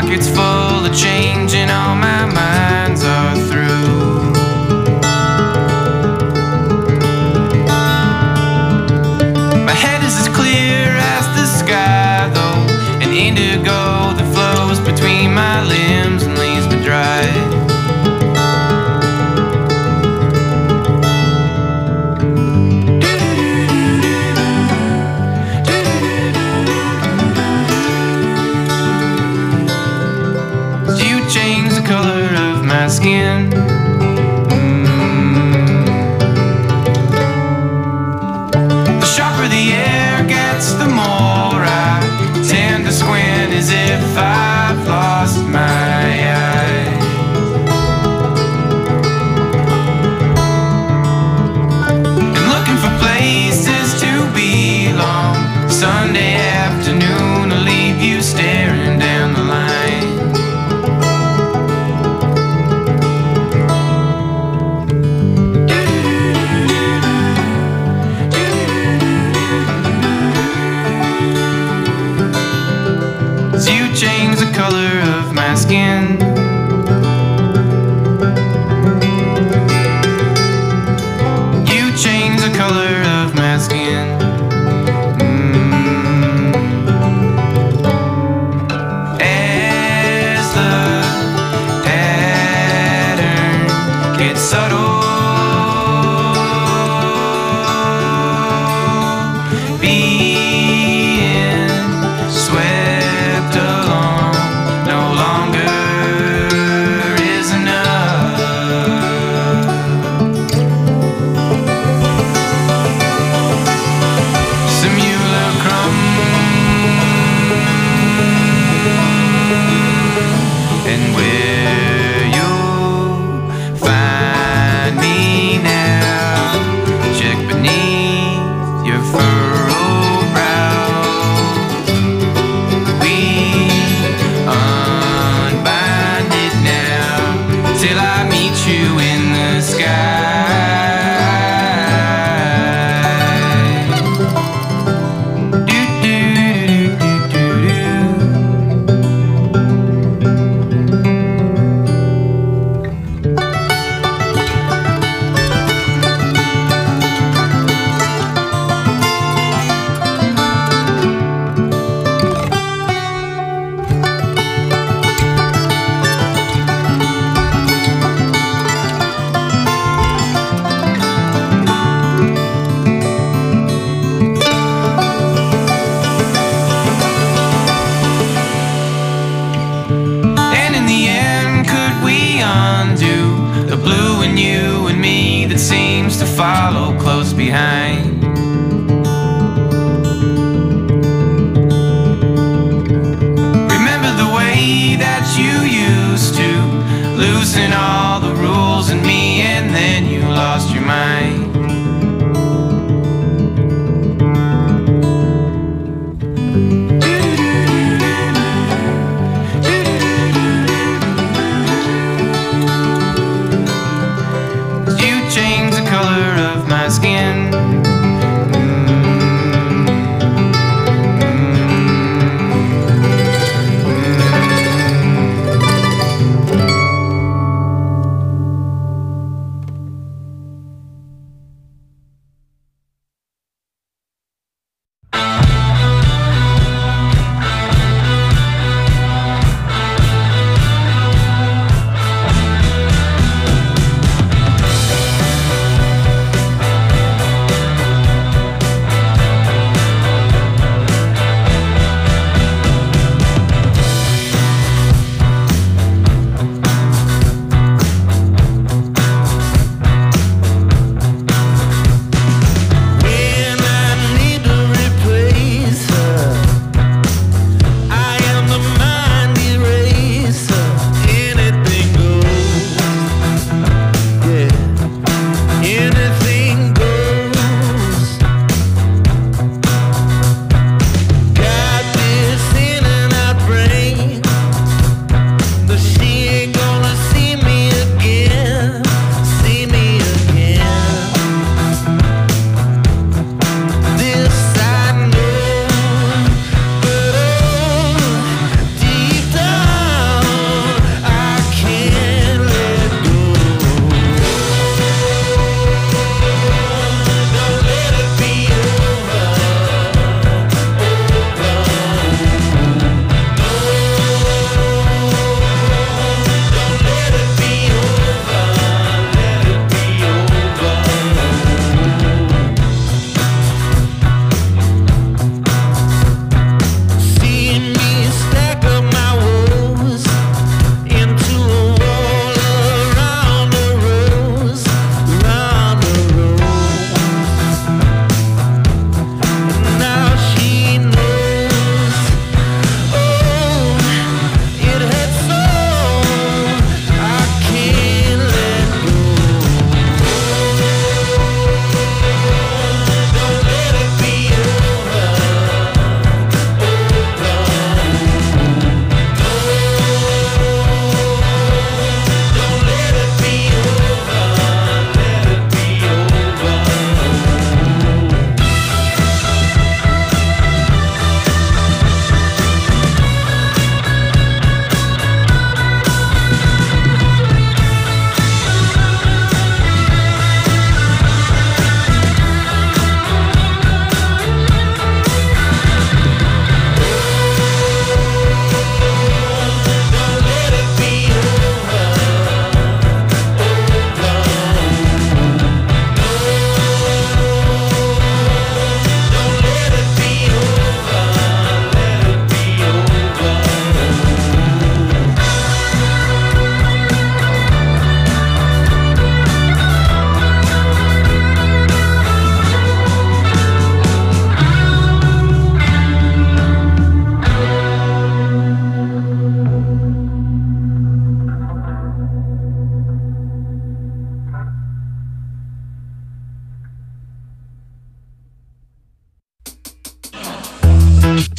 pockets full of change and all my minds are through. My head is as clear as the sky though, an indigo that flows between my limbs and leaves me dry. Change the color of my skin. The sharper the air gets, the more I tend to squint, as if I've lost my eyes. And looking for places to belong. Sunday afternoon will leave you staring down the line. You change the color of my skin. You change the color of my skin. As the pattern gets subtle, being swept along no longer is enough. Simulacrum, and where you'll find me now, check beneath your furrowed brow. Unbind it now till I meet you in the sky. Do, do, do, do, do, undo the blue in you and me that seems to follow close behind? Remember the way that you used to loosen all the rules in me, and then you lost your mind. Change the color of my skin.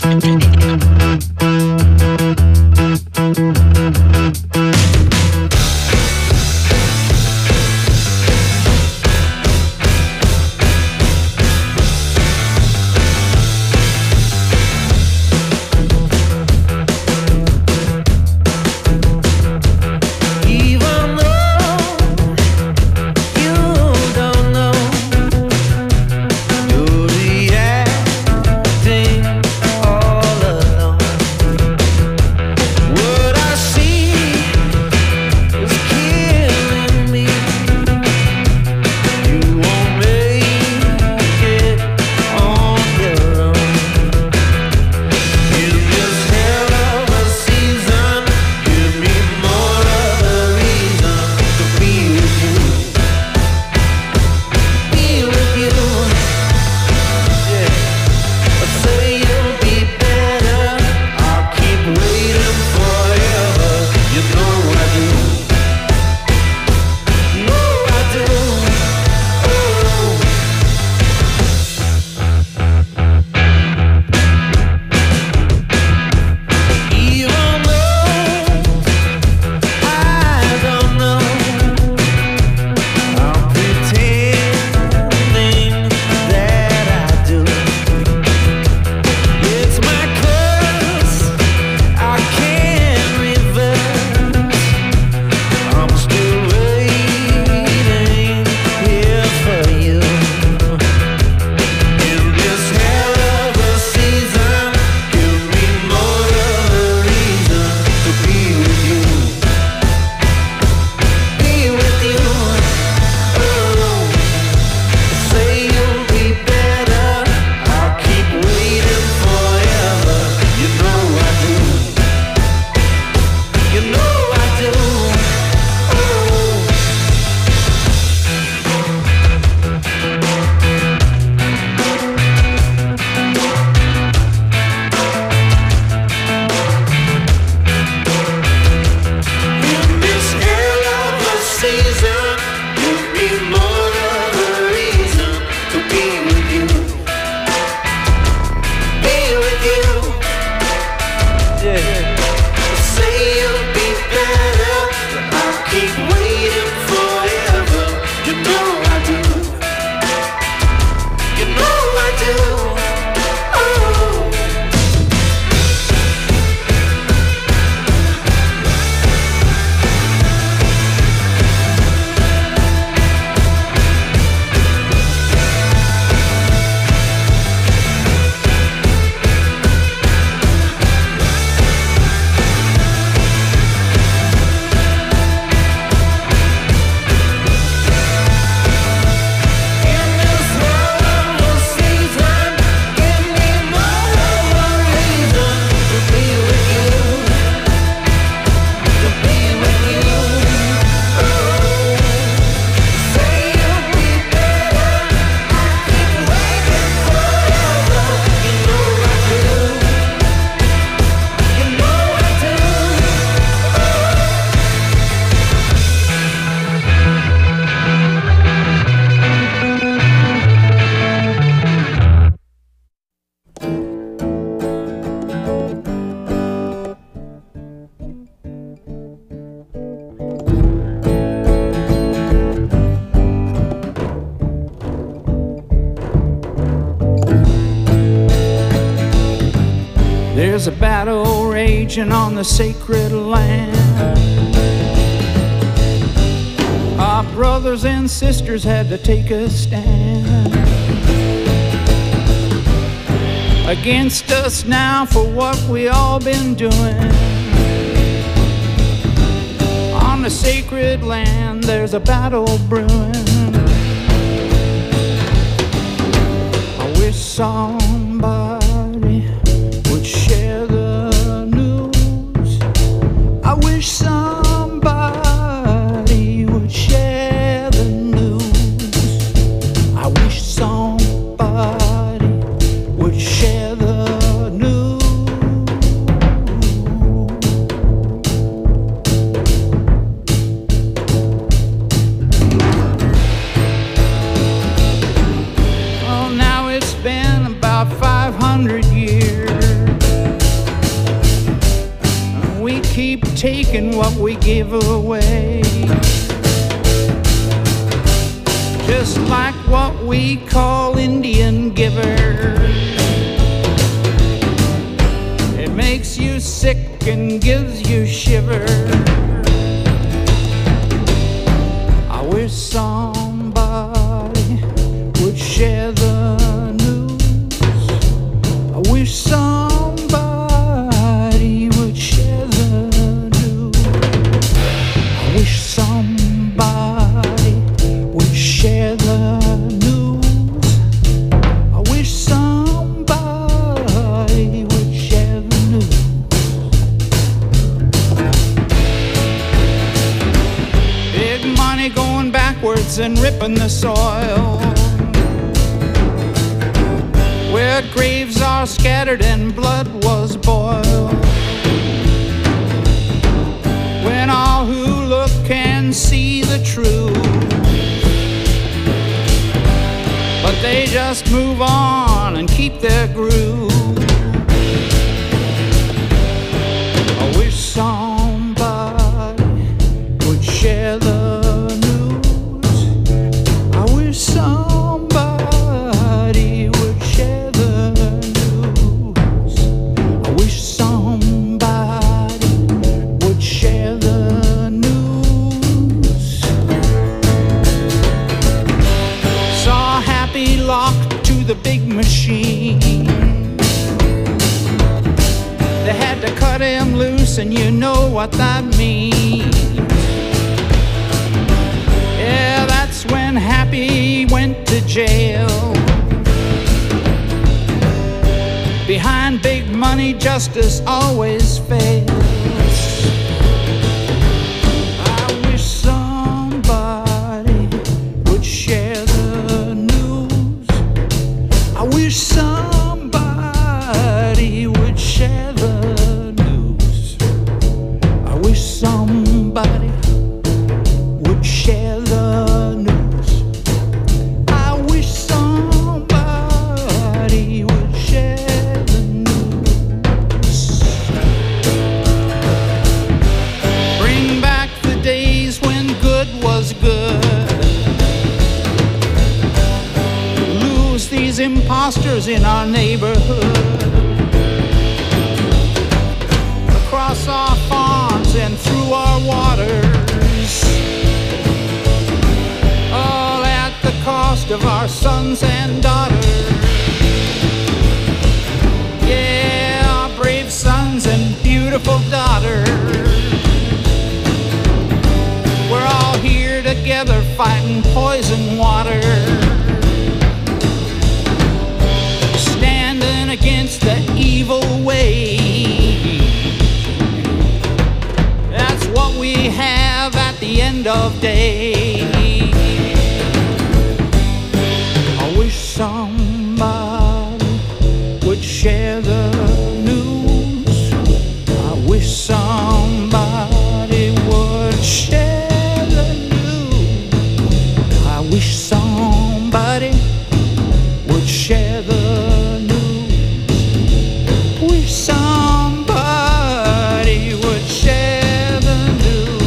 There's a battle raging on the sacred land. Our brothers and sisters had to take a stand against us now for what we all been doing. On the sacred land there's a battle brewing. I wish somebody would share the news. I wish somebody would share the news. I wish somebody would share the news. Oh, now it's been about 500 taking what we give away. Just like what we call Indian giver. It makes you sick and gives you shiver. I wish somebody would share the news. I wish somebody would share the news. I wish somebody would share the news. I wish somebody would share the news. Big money going backwards and ripping the soil, where graves are scattered and blood was boiled. When all who look can see the truth, but they just move on and keep their groove. I wish somebody would share the news. I wish somebody would share the news. I wish somebody would share the news. Saw Happy locked to the big machine. They had to cut him loose, and you know what that means. Yeah, that's when Happy went to jail. Behind big money, justice always fails. I wish somebody would share the news. I wish somebody would share the news. I wish somebody would share the news. I wish somebody would share the news. Bring back the days when good was good. Lose these imposters in our neighborhood. Across our farms and through our waters, all at the cost of our sons and daughters. Yeah, our brave sons and beautiful daughters. We're all here together fighting poison water, standing against the evil way. That's what we have at the end of day. I wish somebody would share the news. I wish somebody would share the news. I wish somebody would share the news. Wish somebody would share the news.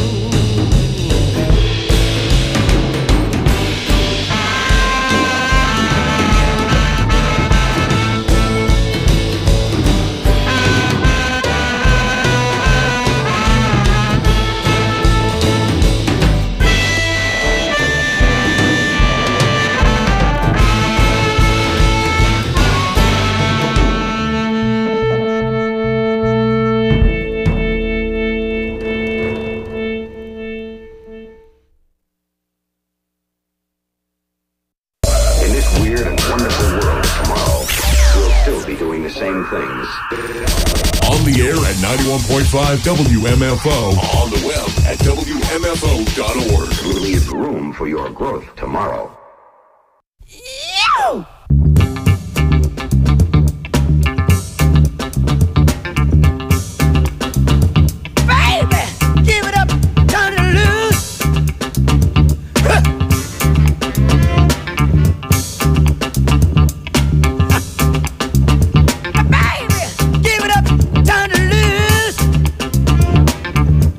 In this weird and wonderful world tomorrow, we'll still be doing the same things. On the air at 91.5 WMFO. On the web at WMFO.org. We'll leave room for your growth tomorrow. Baby, give it up, turn it loose. Baby, give it up, turn it loose.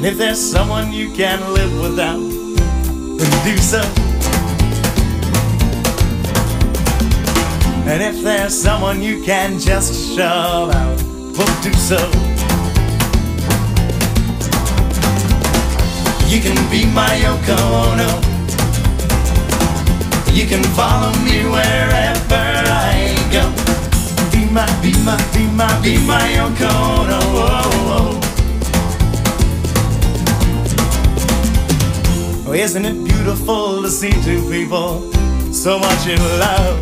And if there's someone you can't live without, then do so. And if there's someone you can just shove out, well, do so. You can be my Yoko Ono. You can follow me wherever I go. Be my Yoko Ono. Oh, isn't it beautiful to see two people so much in love?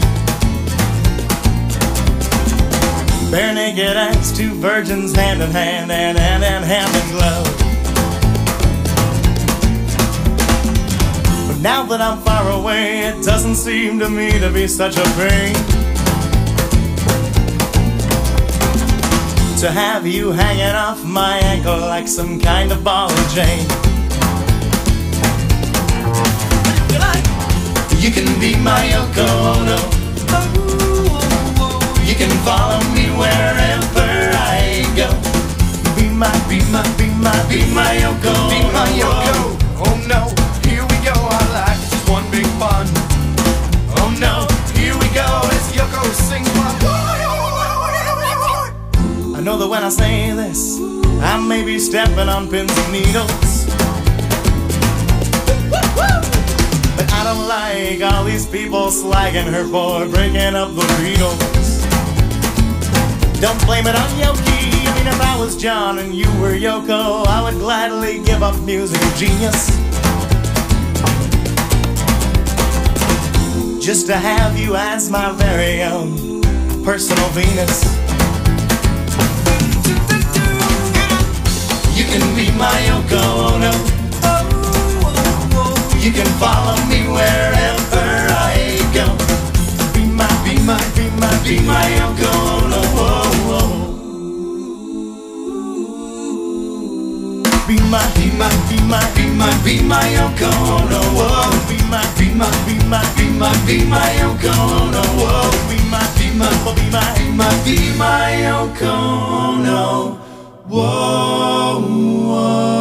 Bare naked as two virgins, hand in hand and hand in glove. But now that I'm far away, it doesn't seem to me to be such a pain to have you hanging off my ankle like some kind of ball and chain. You can be my Yoko Ono. You can follow me wherever I go. Be my Yoko. Be my Yoko. Oh no, here we go. Our life is just one big fun. Oh no, here we go. It's Yoko sing fun. I know that when I say this, I may be stepping on pins and needles, but I don't like all these people slagging her for breaking up the Beatles. Don't blame it on Yoki. I mean, if I was John and you were Yoko, I would gladly give up musical genius just to have you as my very own personal Venus. You can be my Yoko Ono. You can follow me wherever I go. Be my Yoko Ono. Be my Yoko Ono. Be my Yoko Ono. Be my Yoko Ono. Whoa, whoa.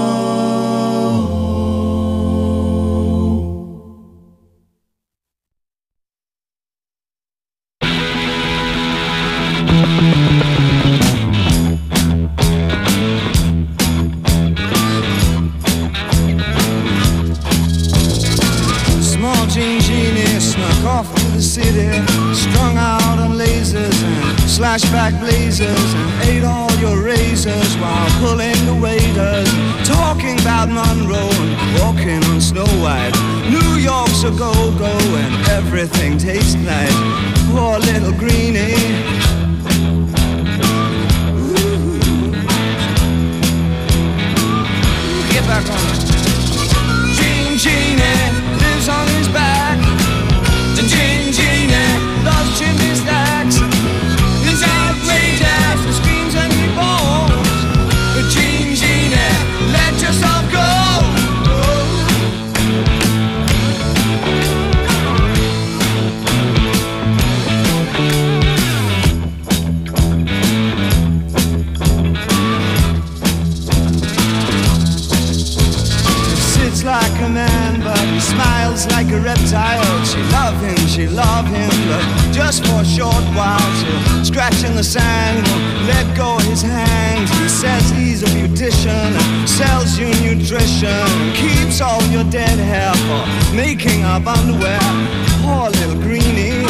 Small Jean Genie snuck off to the city, strung out on lasers and slashback blazers, and ate all your razors while pulling the waiters, talking about Monroe and walking on Snow White. New York's a go-go and everything tastes nice. Poor little greenie. Get back on it. Jean Genie lives on his back. The Jean Genie loves chimney stacks. He's outrageous, he screams and he bawls. The Jean Genie, let yourself go. Like a man, but he smiles like a reptile. She love him, but just for a short while. She'll scratch in the sand, won't let go of his hand. He says he's a beautician, sells you nutrition, keeps all your dead hair for making up underwear. Poor little greenie.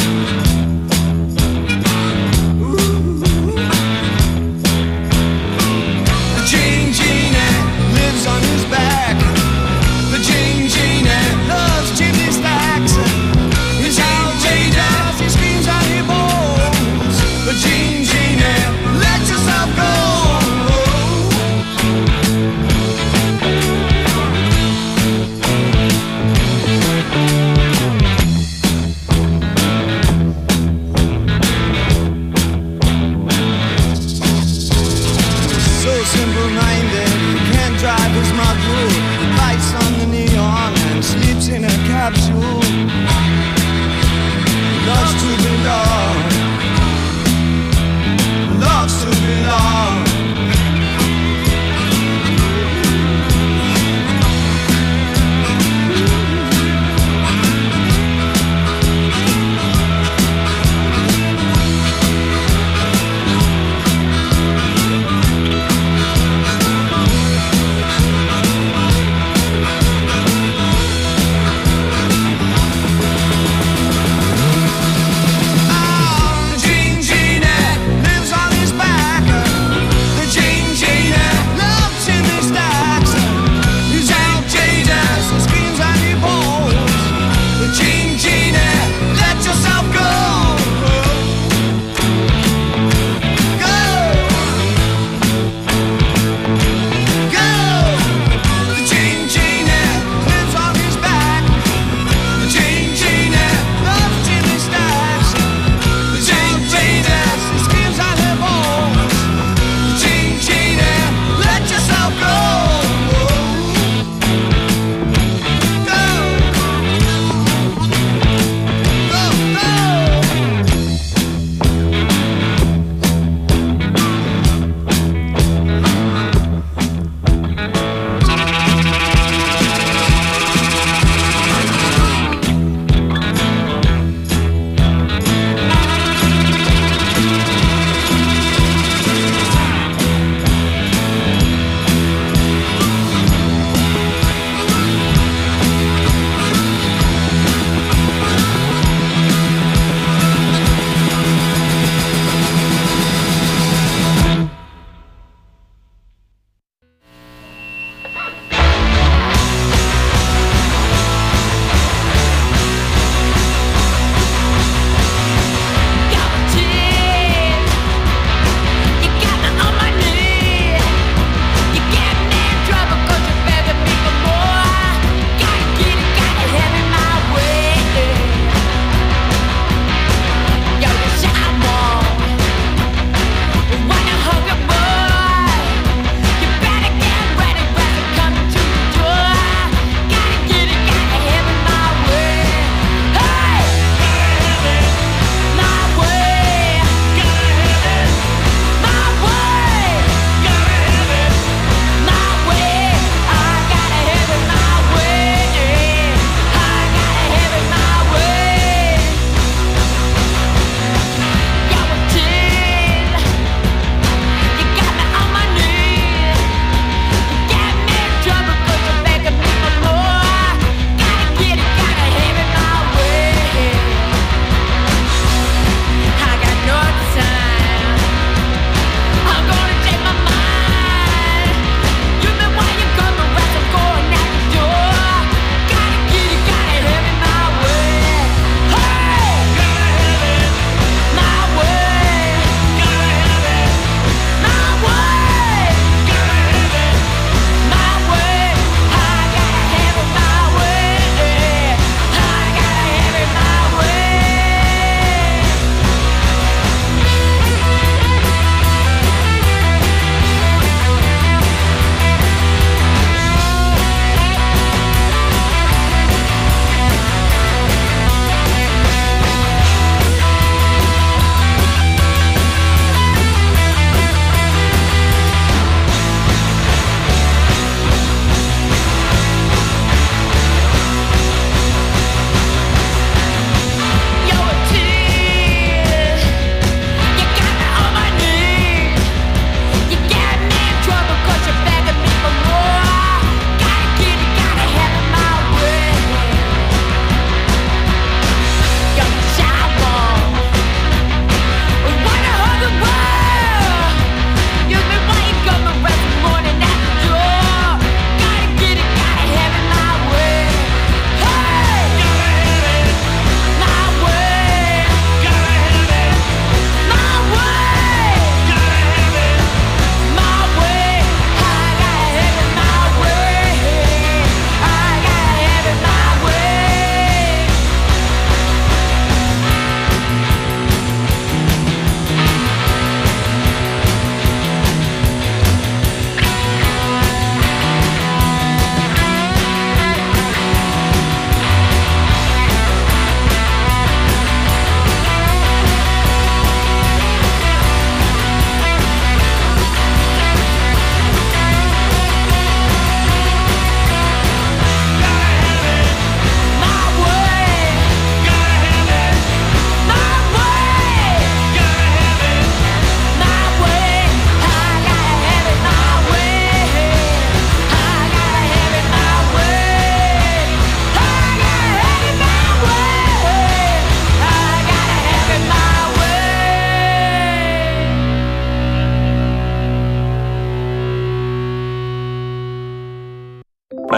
The Jean Genie lives on his back. The Jean Genie loves chimney stacks. He's outrageous, he screams and he bawls. The Jean Genie, let yourself go.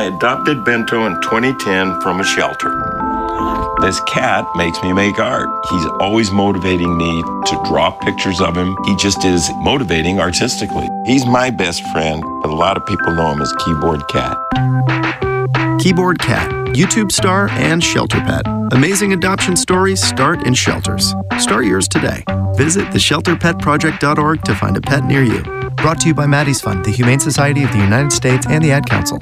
I adopted Bento in 2010 from a shelter. This cat makes me make art. He's always motivating me to draw pictures of him. He just is motivating artistically. He's my best friend, but a lot of people know him as Keyboard Cat. Keyboard Cat, YouTube star and shelter pet. Amazing adoption stories start in shelters. Start yours today. Visit theshelterpetproject.org to find a pet near you. Brought to you by Maddie's Fund, the Humane Society of the United States, and the Ad Council.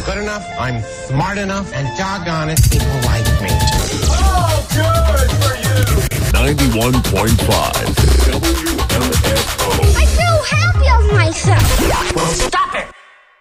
good enough, I'm smart enough, and doggone it, people like me. Oh, good for you. 91.5 WMFO. I feel happy of myself. Well, stop it.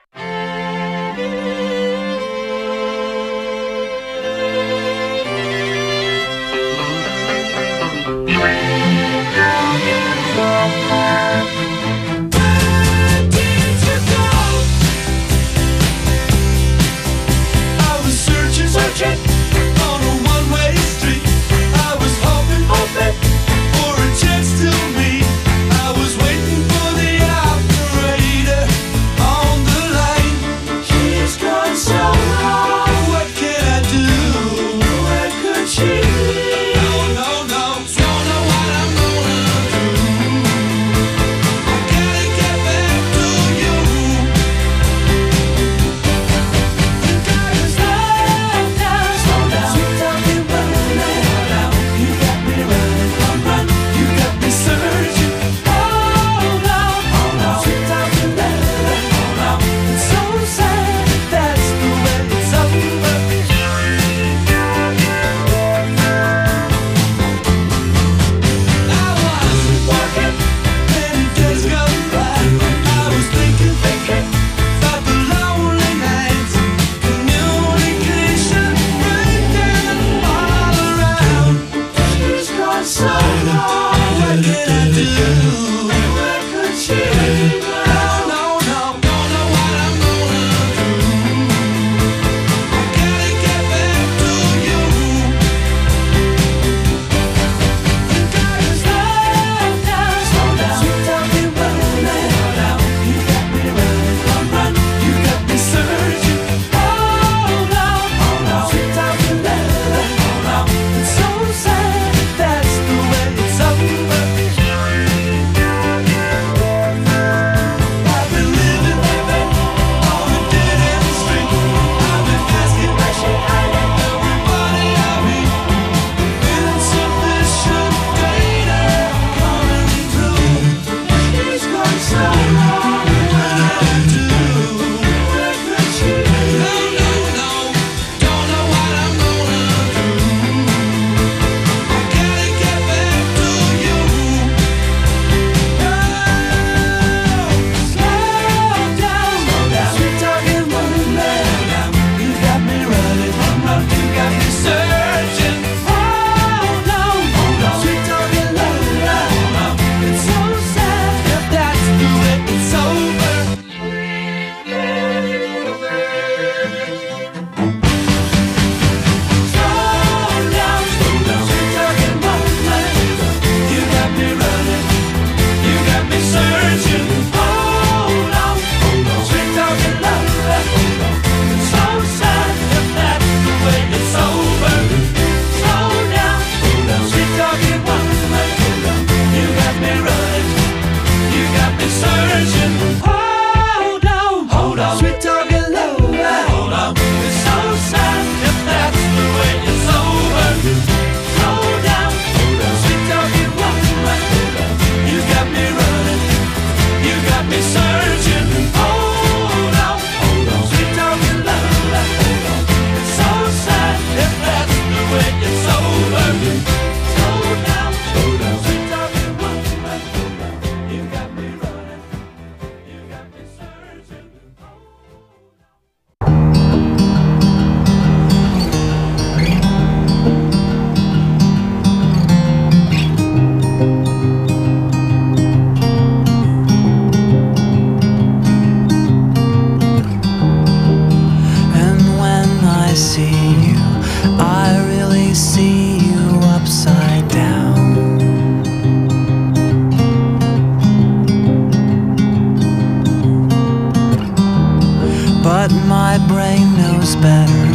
but my brain knows better.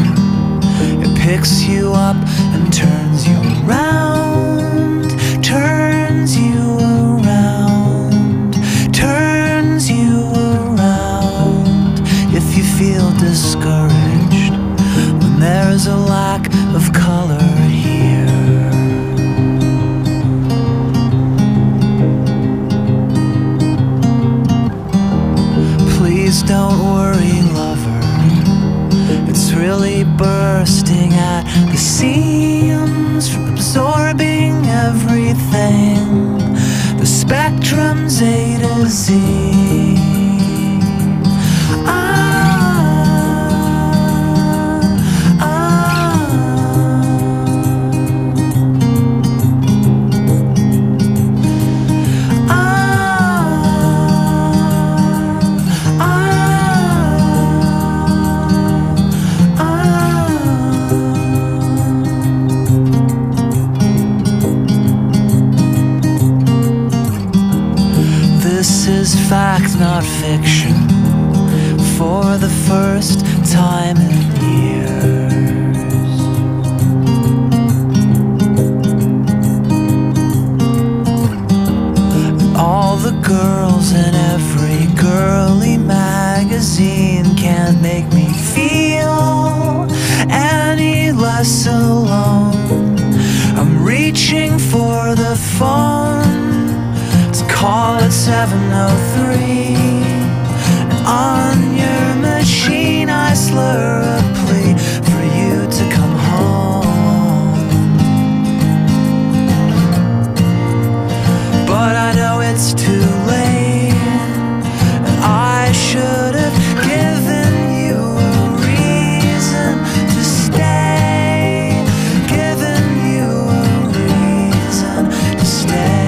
It picks you up and turns you around, turns you around, turns you around. If you feel discouraged when there's a lack of color here, please don't worry, lover. bursting at the seams from absorbing everything. The spectrum's A to Z. Fact, not fiction, for the first time in years. All the girls in every girly magazine can't make me feel any less alone. I'm reaching for the phone, call it 703, and on your machine I slur a plea for you to come home. But I know it's too late, and I should have given you a reason to stay, given you a reason to stay.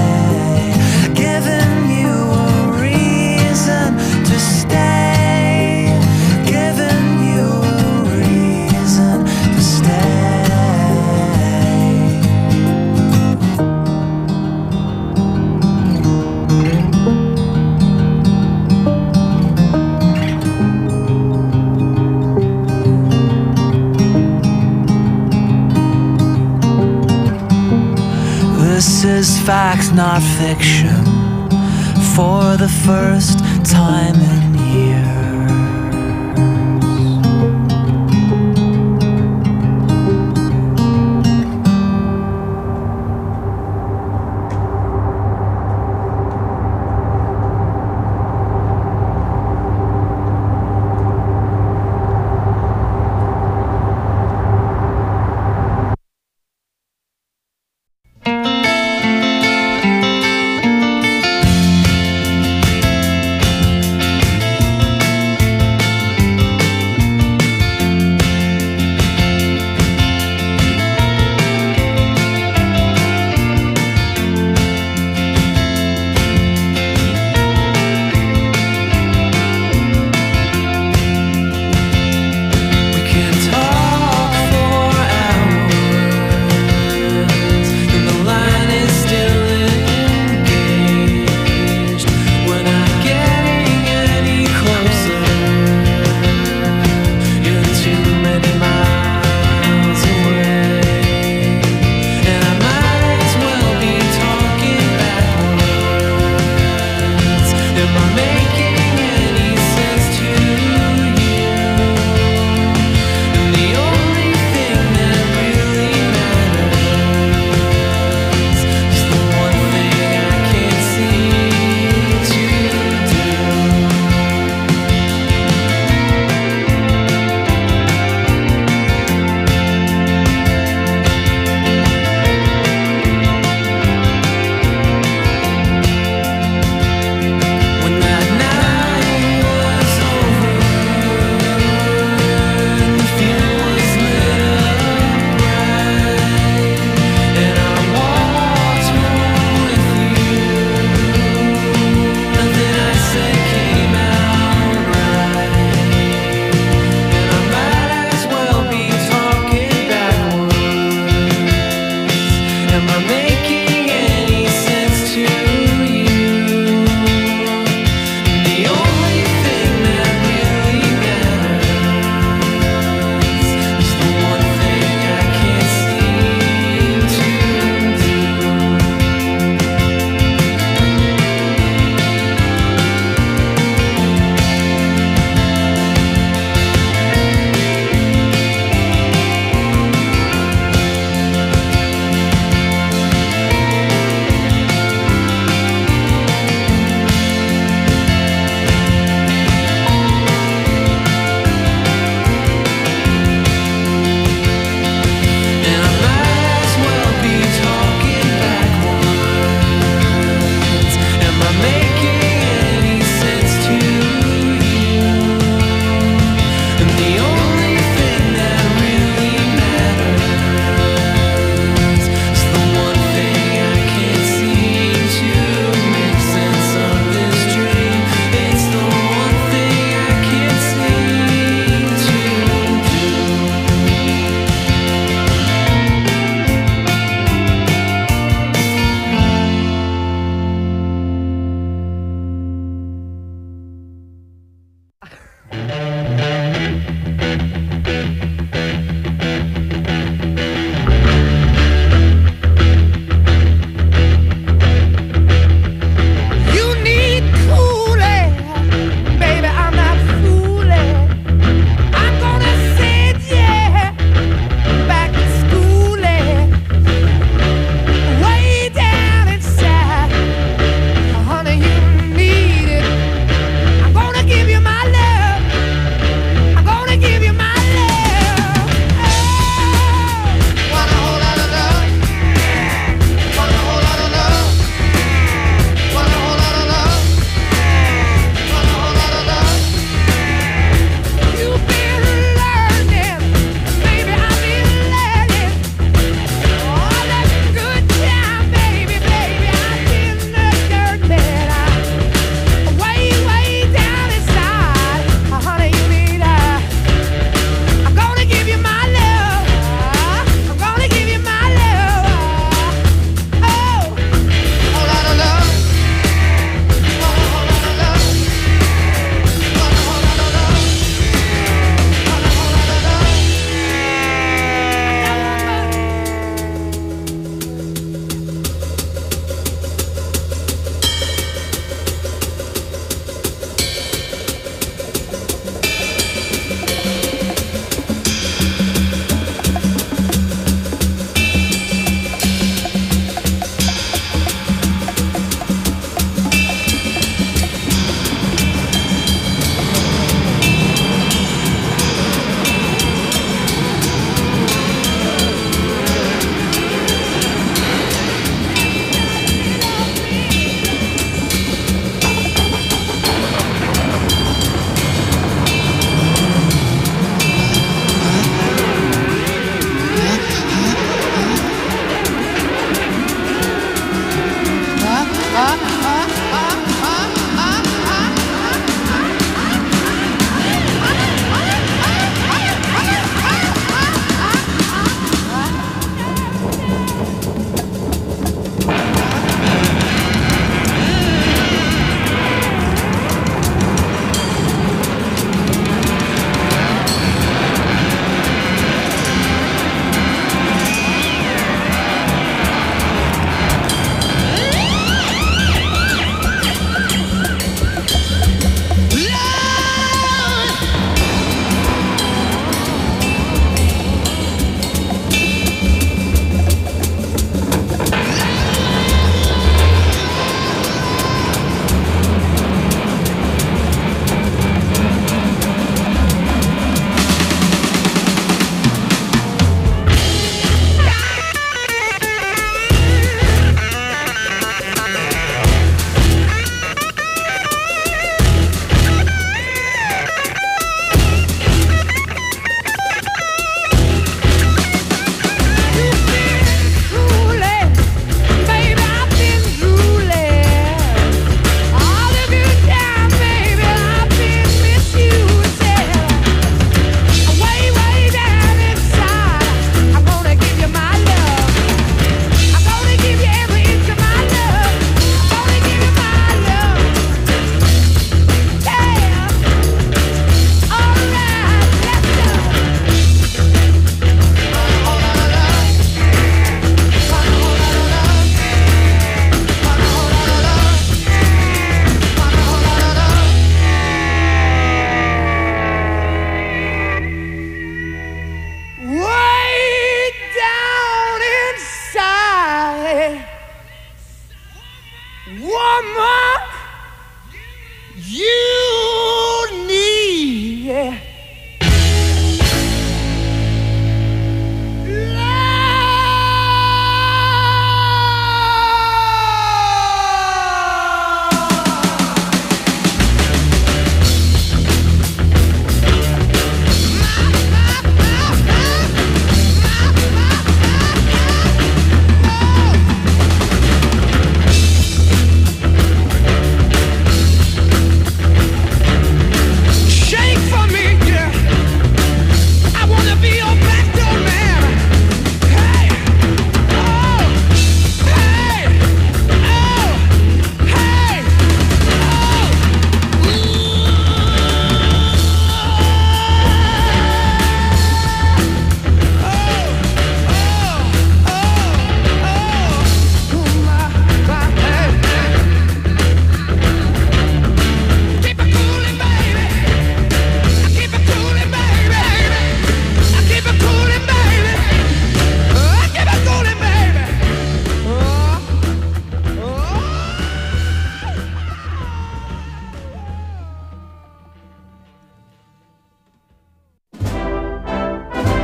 This is fact, not fiction, for the first time in years.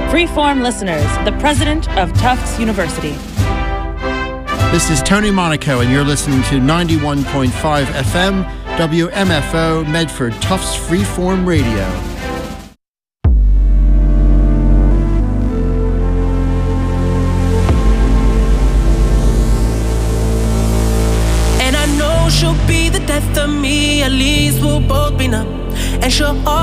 Freeform listeners, the president of Tufts University. This is Tony Monaco, and you're listening to 91.5 FM, WMFO, Medford Tufts Freeform Radio. And I know she'll be the death of me, at least we'll both be numb. And she'll